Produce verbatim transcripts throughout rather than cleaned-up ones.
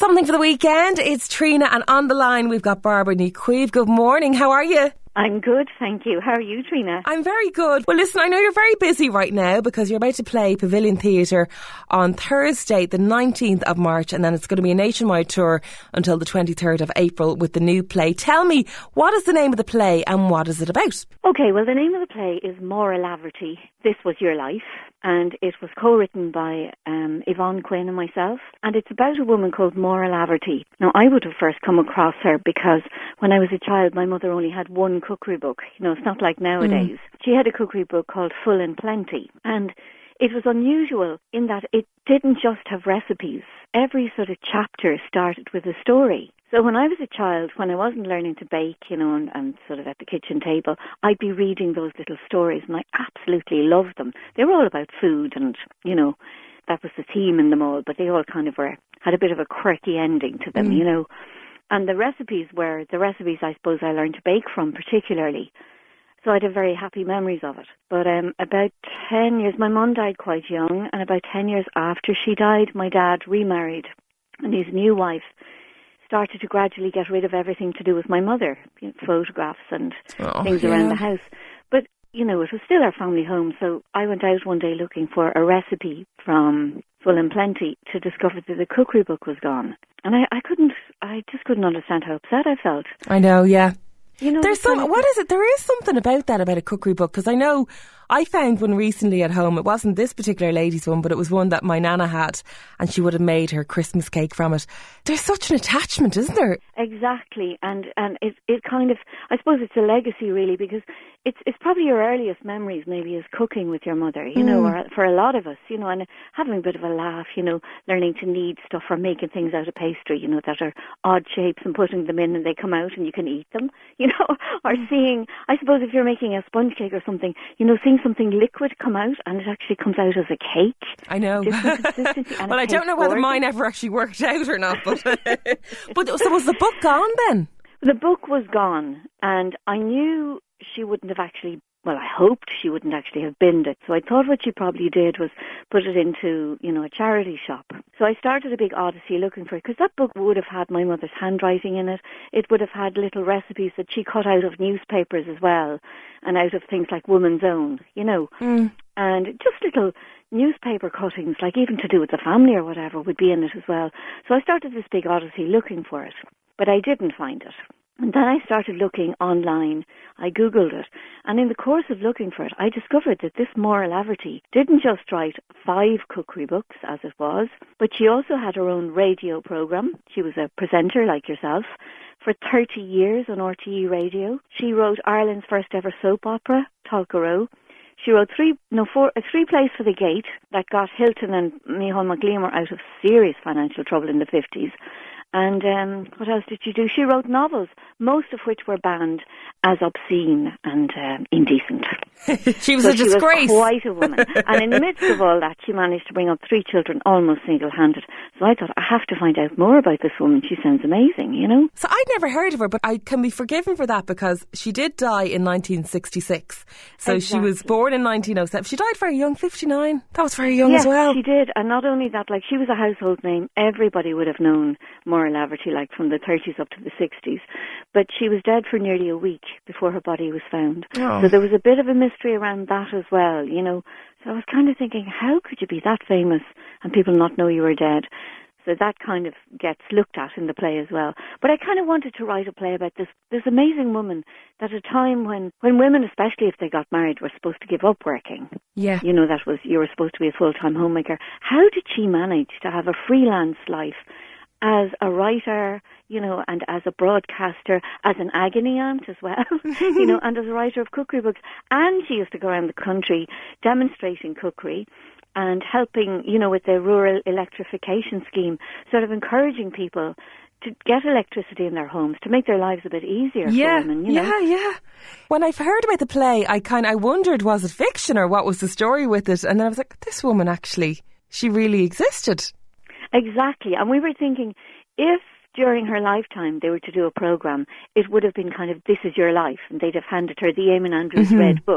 Something for the weekend. It's Trina, and on the line we've got Barbara Ní Chaoimh. Good morning. How are you? I'm good, thank you. How are you, Trina? I'm very good. Well, listen, I know you're very busy right now because you're about to play Pavilion Theatre on Thursday, the nineteenth of March, and then it's going to be a nationwide tour until the twenty-third of April with the new play. Tell me, what is the name of the play and what is it about? Okay, well, the name of the play is Maura Laverty, This Was Your Life, and it was co-written by um, Yvonne Quinn and myself, and it's about a woman called Maura Laverty. Now, I would have first come across her because when I was a child, my mother only had one cookery book. You know, it's not like nowadays. Mm. She had a cookery book called Full and Plenty, and it was unusual in that it didn't just have recipes. Every sort of chapter started with a story. So when I was a child, when I wasn't learning to bake, you know, and, and sort of at the kitchen table, I'd be reading those little stories, and I absolutely loved them. They were all about food, and, you know, that was the theme in them all, but they all kind of were, had a bit of a quirky ending to them, mm. you know. And the recipes were the recipes I suppose I learned to bake from particularly. So I had very happy memories of it. But um, about ten years, my mum died quite young, and about ten years after she died, my dad remarried, and his new wife started to gradually get rid of everything to do with my mother, you know, photographs and oh, things yeah. around the house. But, you know, it was still our family home, so I went out one day looking for a recipe from Full and Plenty to discover that the cookery book was gone. And I, I couldn't, I just couldn't understand how upset I felt. I know, yeah. You know, There's some, what is it? There is something about that, about a cookery book, because I know I found one recently at home. It wasn't this particular lady's one, but it was one that my nana had, and she would have made her Christmas cake from it. There's such an attachment, isn't there? Exactly, and and it it kind of, I suppose it's a legacy really, because it's it's probably your earliest memories maybe is cooking with your mother, you mm. know, or for a lot of us, you know, and having a bit of a laugh, you know, learning to knead stuff or making things out of pastry, you know, that are odd shapes and putting them in and they come out and you can eat them, you know, or seeing, I suppose if you're making a sponge cake or something, you know, seeing something liquid come out and it actually comes out as a cake. I know. Well, I don't know whether mine ever actually worked out or not, but but so was the book gone then? The book was gone, and I knew she wouldn't have actually, well, I hoped she wouldn't actually have binned it. So I thought what she probably did was put it into, you know, a charity shop. So I started a big odyssey looking for it, because that book would have had my mother's handwriting in it. It would have had little recipes that she cut out of newspapers as well, and out of things like Woman's Own, you know. Mm. And just little newspaper cuttings, like even to do with the family or whatever, would be in it as well. So I started this big odyssey looking for it, but I didn't find it. And then I started looking online. I Googled it. And in the course of looking for it, I discovered that this Maura Laverty didn't just write five cookery books, as it was, but she also had her own radio programme. She was a presenter like yourself for thirty years on R T E radio. She wrote Ireland's first ever soap opera, Tulkaroo. She wrote three, no, four, uh, three plays for the Gate that got Hilton and Micheál Mac Liammar out of serious financial trouble in the fifties. And um, what else did she do? She wrote novels, most of which were banned as obscene and um, indecent. She was so a disgrace. She was quite a woman. And in the midst of all that, she managed to bring up three children almost single-handed. So I thought, I have to find out more about this woman. She sounds amazing, you know? So I'd never heard of her, but I can be forgiven for that because she did die in nineteen sixty-six. So exactly. She was born in nineteen oh seven. She died very young, fifty-nine. That was very young yes, as well. Yes, she did. And not only that, like, she was a household name. Everybody would have known Maura Laverty, like from the thirties up to the sixties. But she was dead for nearly a week before her body was found. Oh. So there was a bit of a mystery around that as well, you know. So I was kind of thinking, how could you be that famous and people not know you were dead? So that kind of gets looked at in the play as well. But I kind of wanted to write a play about this this amazing woman at a time when, when women, especially if they got married, were supposed to give up working. Yeah. You know, that was, you were supposed to be a full-time homemaker. How did she manage to have a freelance life as a writer, you know, and as a broadcaster, as an agony aunt as well, you know, and as a writer of cookery books? And she used to go around the country demonstrating cookery and helping, you know, with the rural electrification scheme, sort of encouraging people to get electricity in their homes, to make their lives a bit easier yeah, for women, you know. Yeah, yeah. When I heard about the play, I kind of I wondered, was it fiction or what was the story with it? And then I was like, this woman actually, she really existed. Exactly. And we were thinking, if during her lifetime they were to do a programme, it would have been kind of This Is Your Life, and they'd have handed her the Eamon Andrews mm-hmm. Red Book,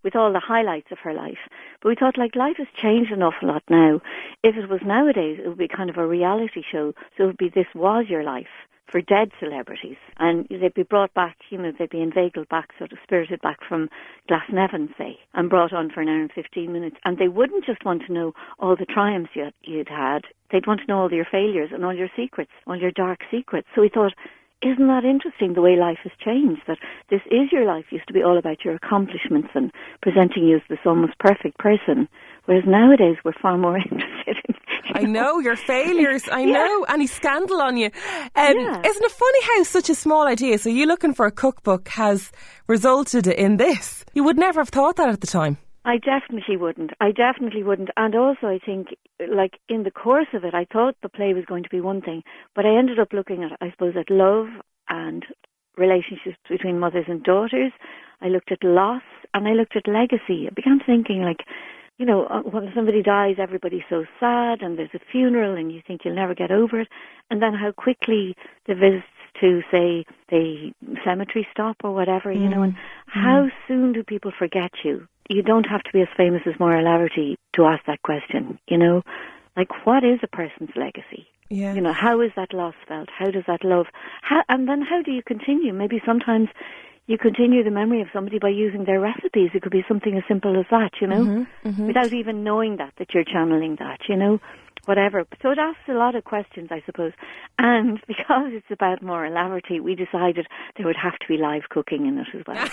with all the highlights of her life. But we thought, like, life has changed an awful lot now. If it was nowadays, it would be kind of a reality show. So it would be This Was Your Life for dead celebrities. And they'd be brought back, you know, they'd be inveigled back, sort of spirited back from Glasnevin, say, and brought on for an hour and fifteen minutes. And they wouldn't just want to know all the triumphs you had, you'd had. They'd want to know all your failures and all your secrets, all your dark secrets. So we thought, isn't that interesting, the way life has changed, that This Is Your Life used to be all about your accomplishments and presenting you as this almost perfect person, whereas nowadays we're far more interested in... I know, your failures, I yeah. know, any scandal on you. Um, yeah. Isn't it funny how such a small idea, so you looking for a cookbook, has resulted in this? You would never have thought that at the time. I definitely wouldn't. I definitely wouldn't. And also I think, like, in the course of it, I thought the play was going to be one thing, but I ended up looking at, I suppose, at love and relationships between mothers and daughters. I looked at loss and I looked at legacy. I began thinking, like, you know, when somebody dies, everybody's so sad and there's a funeral and you think you'll never get over it. And then how quickly the visits to, say, the cemetery stop or whatever, you mm. know, and mm. how soon do people forget you? You don't have to be as famous as Maura Laverty to ask that question, you know. Like, what is a person's legacy? Yeah. You know, how is that loss felt? How does that love... How, and then how do you continue? Maybe sometimes you continue the memory of somebody by using their recipes. It could be something as simple as that, you know, mm-hmm, mm-hmm. without even knowing that, that you're channeling that, you know. Whatever. So it asks a lot of questions, I suppose. And because it's about Maura Laverty, we decided there would have to be live cooking in it as well.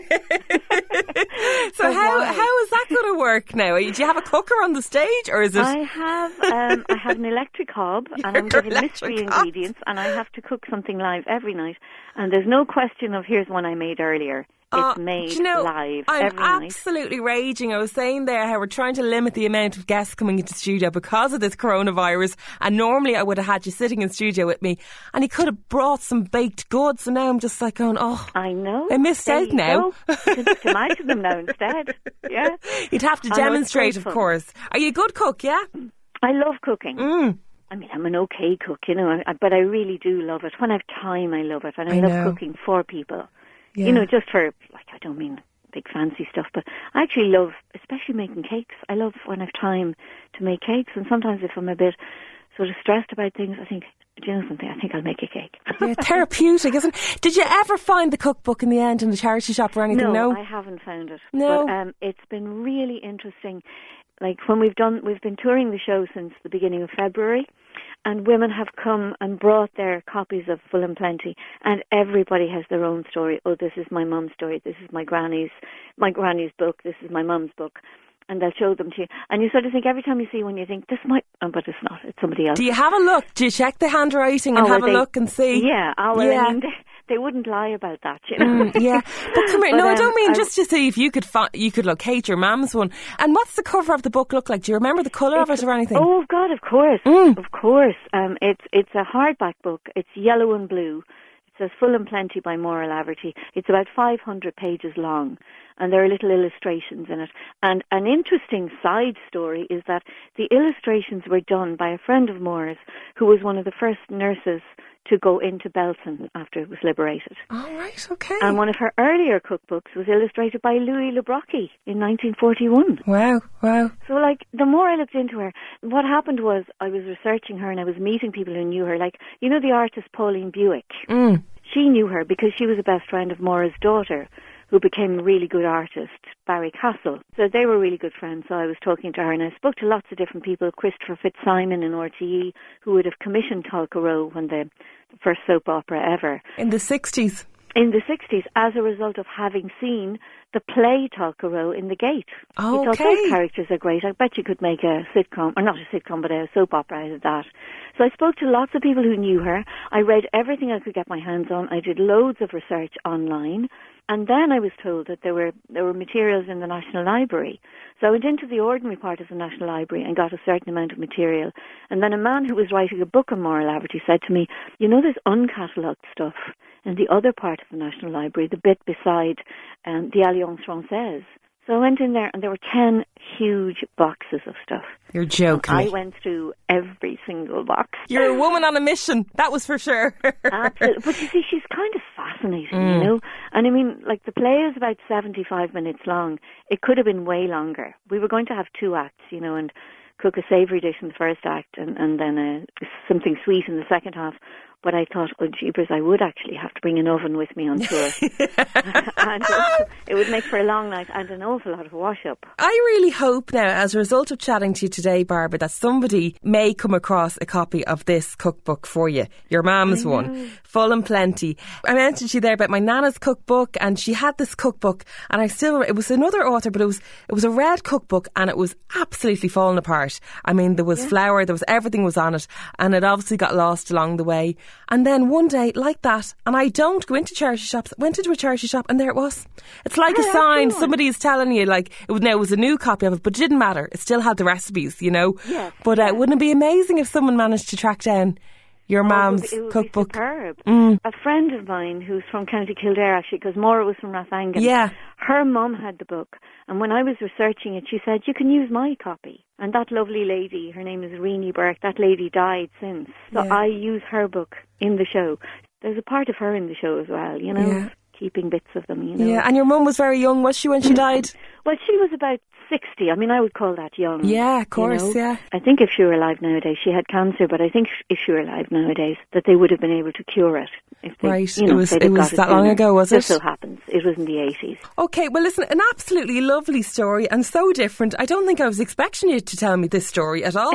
So how why? how is that going to work now? Do you have a cooker on the stage, or is it? I have um, I have an electric hob, and I'm given mystery ingredients, and I have to cook something live every night. And there's no question of here's one I made earlier. It's made uh, you know, live I'm every absolutely night. raging. I was saying there how we're trying to limit the amount of guests coming into studio because of this coronavirus, and normally I would have had you sitting in studio with me and he could have brought some baked goods, and now I'm just like going, oh, I know, I missed there out now. You can just imagine them now instead. Yeah, you'd have to demonstrate, of course. Are you a good cook? Yeah, I love cooking. Mm. I mean, I'm an okay cook, you know, but I really do love it. When I have time, I love it, and I, I love know. cooking for people. Yeah. You know, just for, like, I don't mean big fancy stuff, but I actually love, especially making cakes. I love when I have time to make cakes, and sometimes if I'm a bit sort of stressed about things, I think, do you know something? I think I'll make a cake. Yeah, therapeutic, isn't it? Did you ever find the cookbook in the end in the charity shop or anything? No, no? I haven't found it. No. But um, it's been really interesting. Like, when we've done, we've been touring the show since the beginning of February, and women have come and brought their copies of Full and Plenty, and everybody has their own story. Oh, this is my mum's story. This is my granny's, my granny's book. This is my mum's book. And they'll show them to you. And you sort of think, every time you see one, you think, this might, oh, but it's not. It's somebody else. Do you have a look? Do you check the handwriting and oh, have well, a they, look and see? Yeah. Oh, well, yeah. I mean, they, they wouldn't lie about that, you know. Mm, yeah. But come here. But, no, um, I don't mean I, just to see if you could fi- you could locate your mum's one. And what's the cover of the book look like? Do you remember the colour of it or anything? Oh, God, of course. Mm. Of course. Um, it's, it's a hardback book. It's yellow and blue. It says Full and Plenty by Maura Laverty. It's about five hundred pages long, and there are little illustrations in it. And an interesting side story is that the illustrations were done by a friend of Maura's who was one of the first nurses to go into Belton after it was liberated. Oh, right, okay. And one of her earlier cookbooks was illustrated by Louis Le Brocq in nineteen forty-one. Wow, wow. So, like, the more I looked into her, what happened was I was researching her and I was meeting people who knew her. Like, you know the artist Pauline Buick? Mm. She knew her because she was a best friend of Maura's daughter, who became a really good artist, Barry Castle. So they were really good friends, so I was talking to her, and I spoke to lots of different people, Christopher Fitzsimon in R T E, who would have commissioned Tulkerrow when the, the first soap opera ever. In the sixties? In the sixties, as a result of having seen the play Tulkerrow in the Gate. Oh, he thought, okay. those characters are great. I bet you could make a sitcom, or not a sitcom, but a soap opera out of that. So I spoke to lots of people who knew her. I read everything I could get my hands on. I did loads of research online. And then I was told that there were there were materials in the National Library. So I went into the ordinary part of the National Library and got a certain amount of material. And then a man who was writing a book on Maura Laverty said to me, you know, there's uncatalogued stuff in the other part of the National Library, the bit beside um, the Alliance Française. So I went in there and there were ten huge boxes of stuff. You're joking. I went through every single box. You're a woman on a mission, that was for sure. Absolutely. But you see, she's kind of fascinating. fascinating, Mm. you know. And I mean, like, the play is about seventy-five minutes long. It could have been way longer. We were going to have two acts, you know, and cook a savoury dish in the first act and, and then a, something sweet in the second half. But I thought, oh, jeepers, I would actually have to bring an oven with me on tour. And uh, it would make for a long night and an awful lot of wash-up. I really hope now, as a result of chatting to you today, Barbara, that somebody may come across a copy of this cookbook for you. Your mum's one, Full and Plenty. I mentioned to you there about my nana's cookbook, and she had this cookbook, and I still, it was another author, but it was it was a red cookbook, and it was absolutely falling apart. I mean, there was yeah. flour, there was everything was on it, and it obviously got lost along the way. And then one day, like that, and I don't go into charity shops, went into a charity shop and there it was. It's like oh, a sign. Somebody is telling you, like, it was, now it was a new copy of it, but it didn't matter. It still had the recipes, you know. Yes, but uh, yes. wouldn't it be amazing if someone managed to track down your oh, mum's it would, it would cookbook? Be superb. Mm. A friend of mine who's from County Kildare, actually, because Maura was from Rathangan. Yeah. Her mum had the book, and when I was researching it, she said, you can use my copy. And that lovely lady, her name is Reenie Burke, that lady died since. So yeah. I use her book in the show. There's a part of her in the show as well, you know, yeah. keeping bits of them, you know. Yeah, and your mum was very young, was she, when she died? Well, she was about sixty. I mean, I would call that young. Yeah, of course, you know? yeah. I think if she were alive nowadays, she had cancer, but I think if she were alive nowadays, that they would have been able to cure it. If they, right, you know, it was, it was that long ago, was it? Just so happens. It was in the eighties. Okay, well listen, an absolutely lovely story and so different. I don't think I was expecting you to tell me this story at all.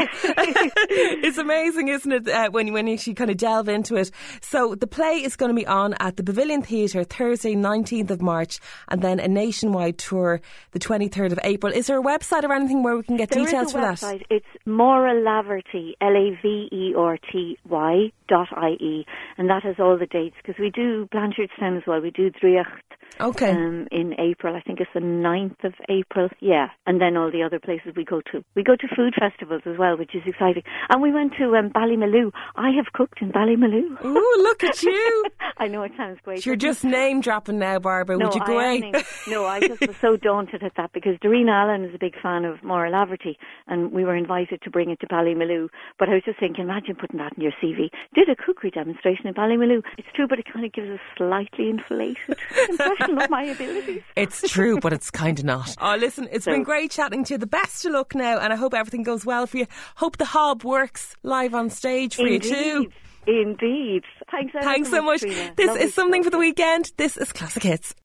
It's amazing, isn't it, uh, when, when you actually kind of delve into it. So the play is going to be on at the Pavilion Theatre Thursday nineteenth of March and then a nationwide tour the twenty-third of April. Is there a website or anything where we can get there details is a for website. that? It's Maura Laverty, L A V E R T Y dot I E, and that has all the dates, because we do Blanchardstown as well. We do Driocht okay. um, in April. I think it's the ninth of April, yeah. And then all the other places we go to. We go to food festivals as well, which is exciting. And we went to um, Ballymaloe. I have cooked in Ballymaloe. Ooh, look at you. I know, it sounds great. You're just name dropping now, Barbara. No, Would you go I away? am, no, I just was so daunted at that, because Doreen Allen is a big fan of Maura Laverty, and we were invited to bring it to Ballymaloe. But I was just thinking, imagine putting that in your C V. Did a cookery demonstration in Ballymaloe. It's true, but it kind of gives a slightly inflated impression of my abilities. It's true, but it's kind of not. Oh, listen, it's so, been great chatting to you. The best of luck now, and I hope everything goes well for you. Hope the hob works live on stage for indeed, you too. Indeed. Thanks, Thanks so much. Trina. This Lovely is Something stuff. for the Weekend. This is Classic Hits.